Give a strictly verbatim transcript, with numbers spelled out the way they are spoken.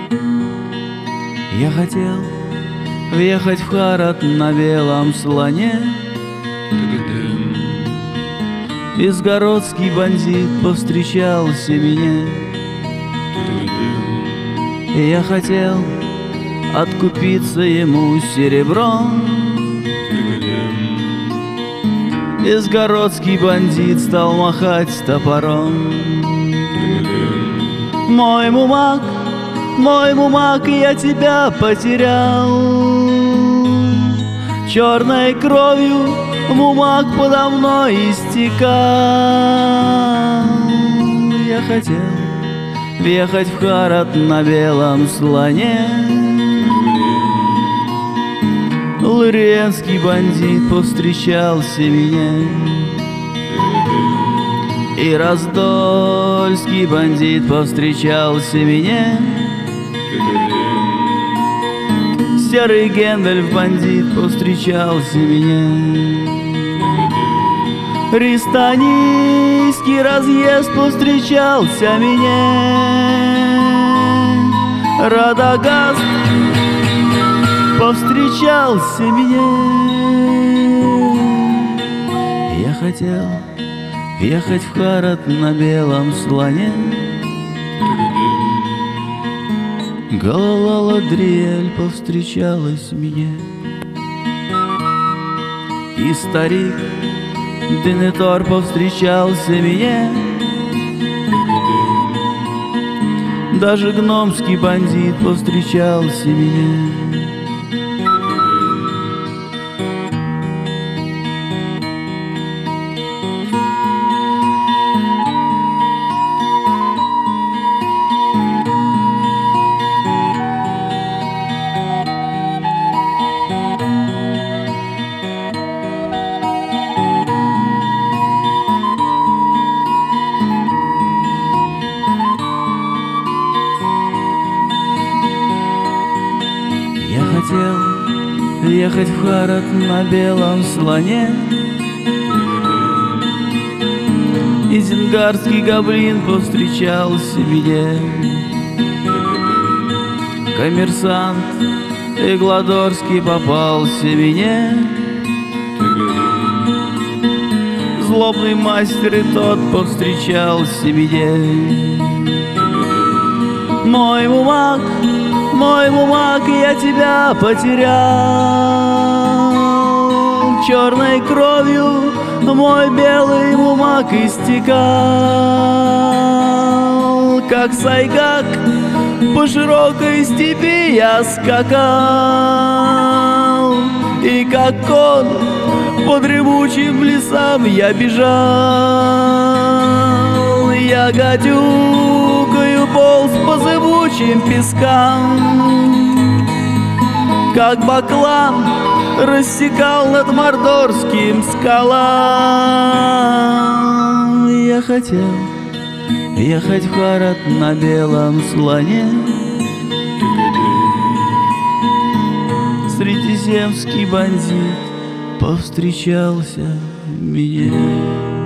Я хотел въехать в Харат на белом слоне. Изгородский бандит повстречался мне. И я хотел откупиться ему серебром. Изгородский бандит стал махать топором. Мой мумак, мой мумак, я тебя потерял. Черной кровью мумак подо мной истекал. Я хотел въехать в Харат на белом слоне. Лыренский бандит повстречался мне. И Раздольский бандит повстречался мне. Серый Гэндальф бандит повстречался мне. Ристанийский разъезд повстречался мне. Радагаст повстречался мне. Я хотел ехать в Харат на белом слоне. Галадриэль повстречалась мне. И старик Денethor повстречался мне. Даже гномский бандит повстречался мне. Я хотел ехать в Харат на белом слоне. Изенгарский гоблин повстречался мне. Коммерсант Игладорский попался мне. Злобный мастер и тот повстречался мне. Мой мумак, мой мумак, я тебя потерял. Черной кровью мой белый мумак истекал. Как сайгак по широкой степи я скакал. И как кон по дремучим лесам я бежал. Я гадюкою полз по зыбучим пескам. Как баклан рассекал над мордорским скалам. Я хотел ехать в Харат на белом слоне. Средиземский бандит повстречался мне.